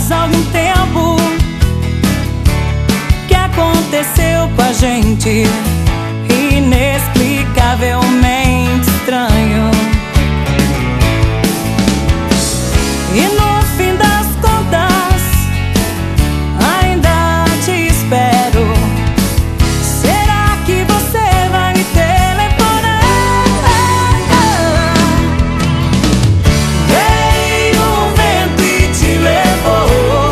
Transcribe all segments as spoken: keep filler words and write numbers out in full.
faz algum tempo que aconteceu com a gente, inexplicavelmente estranho. E no fim das contas ainda te espero. Será que você vai me telefonar? Veio o vento e te levou,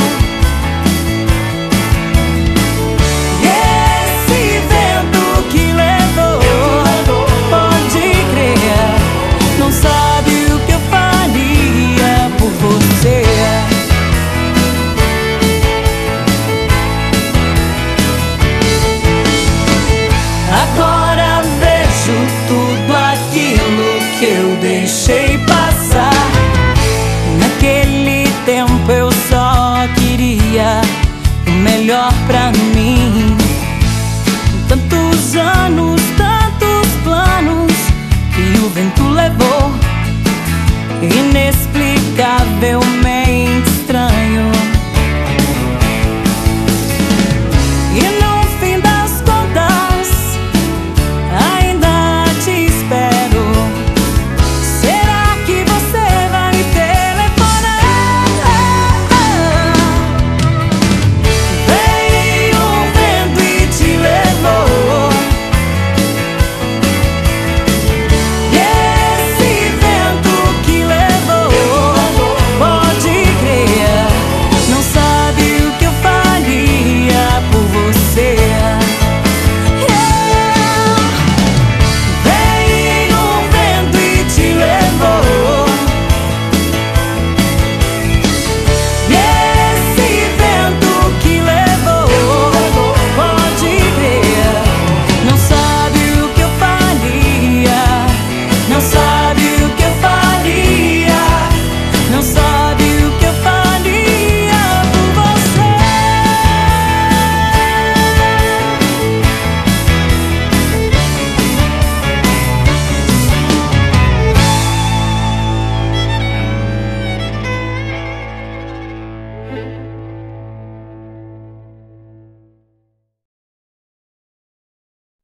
e esse vento que levou, pode crer, não sabe o que eu faria por você. Agora vejo tudo aquilo que eu deixei passar. Naquele tempo eu só queria o melhor pra mim. Tantos anos, tantos planos que o vento levou, inexplicavelmente